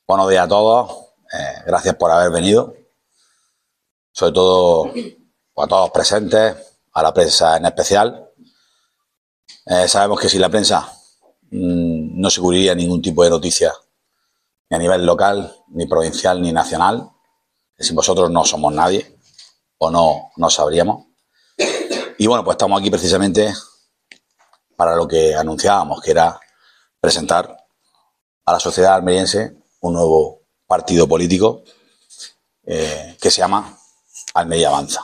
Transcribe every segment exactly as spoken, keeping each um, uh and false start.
Buenos días a todos. Eh, gracias por haber venido. Sobre todo a todos presentes, a la prensa en especial. Eh, sabemos que sin la prensa mmm, no se cubriría ningún tipo de noticia, ni a nivel local, ni provincial, ni nacional. Que sin vosotros no somos nadie, o no, no sabríamos. Y bueno, pues estamos aquí precisamente para lo que anunciábamos, que era presentar a la sociedad almeriense un nuevo partido político eh, que se llama Almería Avanza.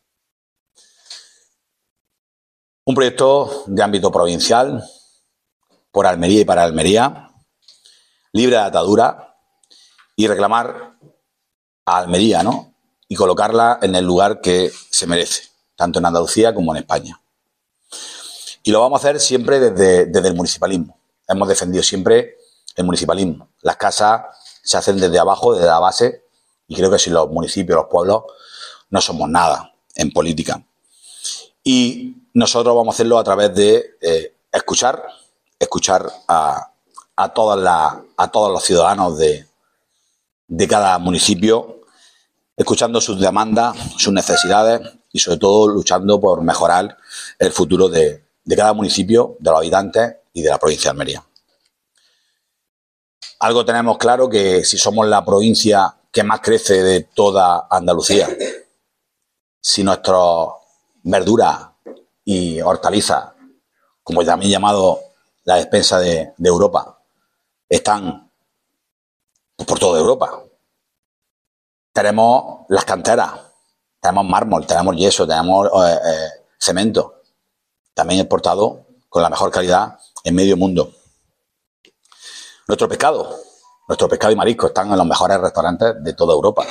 Un proyecto de ámbito provincial, por Almería y para Almería, libre de atadura, y reclamar a Almería, ¿no? Y colocarla en el lugar que se merece, tanto en Andalucía como en España. Y lo vamos a hacer siempre desde, desde el municipalismo. Hemos defendido siempre el municipalismo. Las casas se hacen desde abajo, desde la base, y creo que sin los municipios, los pueblos, no somos nada en política. Y nosotros vamos a hacerlo a través de eh, escuchar, escuchar a, a, todas las, a todos los ciudadanos de, de cada municipio, escuchando sus demandas, sus necesidades y sobre todo luchando por mejorar el futuro de, de cada municipio, de los habitantes y de la provincia de Almería. Algo tenemos claro, que si somos la provincia que más crece de toda Andalucía, si nuestras verduras y hortalizas, como también llamado la despensa de, de Europa, están por toda Europa. Tenemos las canteras, tenemos mármol, tenemos yeso, tenemos eh, eh, cemento, también exportado con la mejor calidad en medio mundo. Nuestro pescado, nuestro pescado y marisco están en los mejores restaurantes de toda Europa.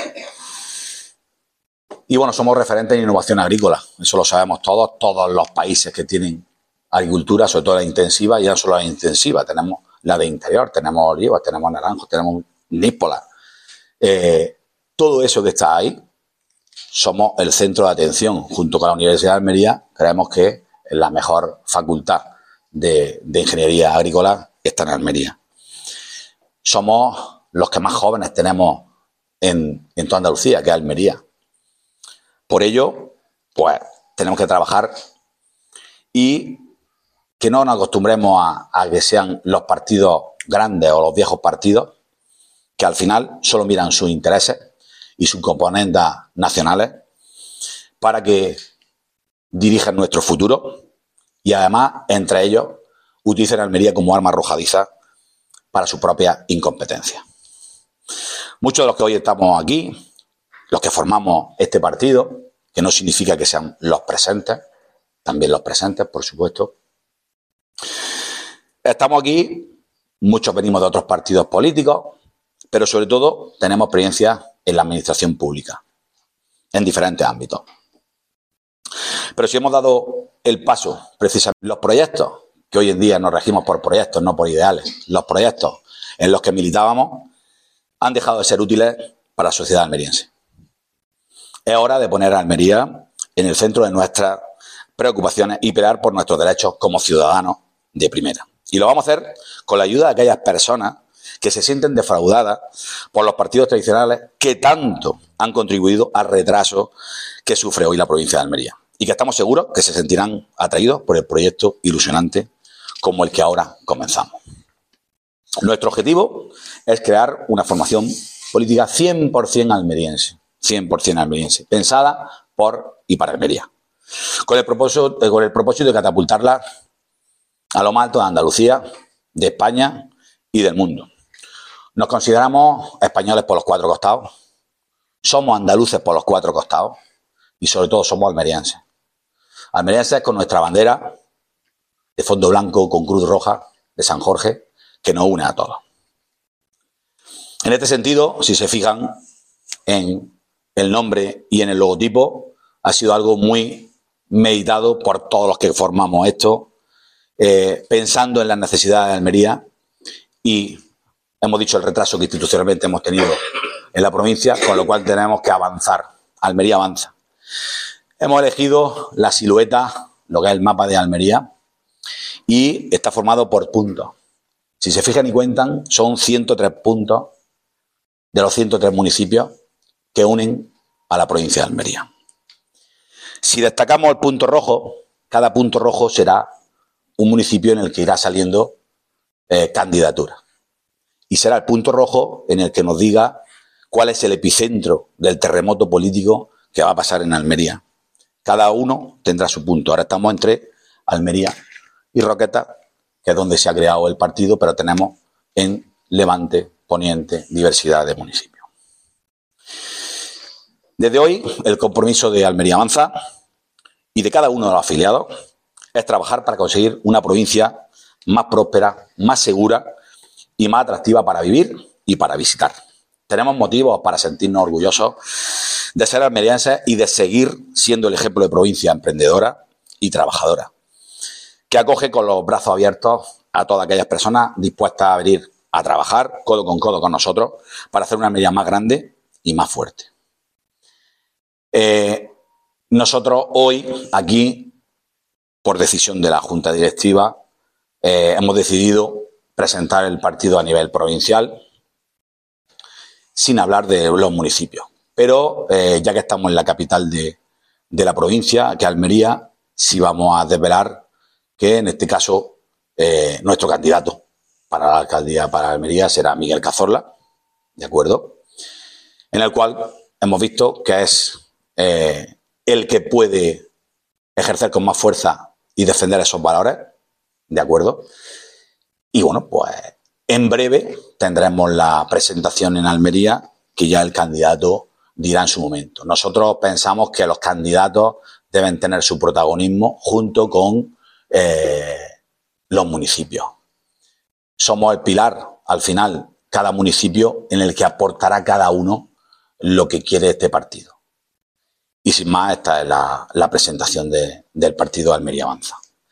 Y bueno, somos referentes en innovación agrícola, eso lo sabemos todos, todos los países que tienen agricultura, sobre todo la intensiva, y no solo la intensiva, tenemos la de interior, tenemos olivos, tenemos naranjos, tenemos níspolas. Eh, todo eso que está ahí, somos el centro de atención, junto con la Universidad de Almería. Creemos que la mejor facultad de, de ingeniería agrícola está en Almería. Somos los que más jóvenes tenemos en, en toda Andalucía, que es Almería. Por ello, pues tenemos que trabajar y que no nos acostumbremos a, a que sean los partidos grandes o los viejos partidos, que al final solo miran sus intereses y sus componentes nacionales para que dirijan nuestro futuro y además, entre ellos, utilicen a Almería como arma arrojadiza para su propia incompetencia. Muchos de los que hoy estamos aquí, los que formamos este partido, que no significa que sean los presentes, también los presentes, por supuesto, estamos aquí, muchos venimos de otros partidos políticos, pero sobre todo tenemos experiencia en la administración pública, en diferentes ámbitos. Pero si hemos dado el paso, precisamente, los proyectos, que hoy en día nos regimos por proyectos, no por ideales, los proyectos en los que militábamos han dejado de ser útiles para la sociedad almeriense. Es hora de poner a Almería en el centro de nuestras preocupaciones y pelear por nuestros derechos como ciudadanos de primera. Y lo vamos a hacer con la ayuda de aquellas personas que se sienten defraudadas por los partidos tradicionales que tanto han contribuido al retraso que sufre hoy la provincia de Almería. Y que estamos seguros que se sentirán atraídos por el proyecto ilusionante como el que ahora comenzamos. Nuestro objetivo es crear una formación política cien por cien almeriense, cien por cien almeriense, pensada por y para Almería, con el propósito, con el propósito de catapultarla a lo más alto de Andalucía, de España y del mundo. Nos consideramos españoles por los cuatro costados, somos andaluces por los cuatro costados y sobre todo somos almerienses. Almerienses con nuestra bandera de fondo blanco con cruz roja de San Jorge, que nos une a todos. En este sentido, si se fijan en el nombre y en el logotipo, ha sido algo muy meditado por todos los que formamos esto, eh, pensando en las necesidades de Almería, y hemos dicho el retraso que institucionalmente hemos tenido en la provincia, con lo cual tenemos que avanzar. Almería avanza. Hemos elegido la silueta, lo que es el mapa de Almería, y está formado por puntos. Si se fijan y cuentan, son ciento tres puntos de los ciento tres municipios que unen a la provincia de Almería. Si destacamos el punto rojo, cada punto rojo será un municipio en el que irá saliendo eh, candidatura. Y será el punto rojo en el que nos diga cuál es el epicentro del terremoto político que va a pasar en Almería. Cada uno tendrá su punto. Ahora estamos entre Almería y Roquetas, que es donde se ha creado el partido, pero tenemos en Levante, Poniente, diversidad de municipios. Desde hoy, el compromiso de Almería Avanza y de cada uno de los afiliados es trabajar para conseguir una provincia más próspera, más segura y más atractiva para vivir y para visitar. Tenemos motivos para sentirnos orgullosos de ser almerienses y de seguir siendo el ejemplo de provincia emprendedora y trabajadora, que acoge con los brazos abiertos a todas aquellas personas dispuestas a venir a trabajar codo con codo con nosotros para hacer una Almería más grande y más fuerte. Eh, nosotros hoy aquí, por decisión de la Junta Directiva, eh, hemos decidido presentar el partido a nivel provincial sin hablar de los municipios. Pero eh, ya que estamos en la capital de, de la provincia, que es Almería, sí vamos a desvelar que en este caso eh, nuestro candidato para la alcaldía para Almería será Miguel Cazorla, ¿de acuerdo? En el cual hemos visto que es eh, el que puede ejercer con más fuerza y defender esos valores, ¿de acuerdo? Y bueno, pues en breve tendremos la presentación en Almería, que ya el candidato dirá en su momento. Nosotros pensamos que los candidatos deben tener su protagonismo junto con eh, los municipios. Somos el pilar, al final, cada municipio en el que aportará cada uno lo que quiere este partido. Y sin más, esta es la, la presentación de, del partido Almería Avanza.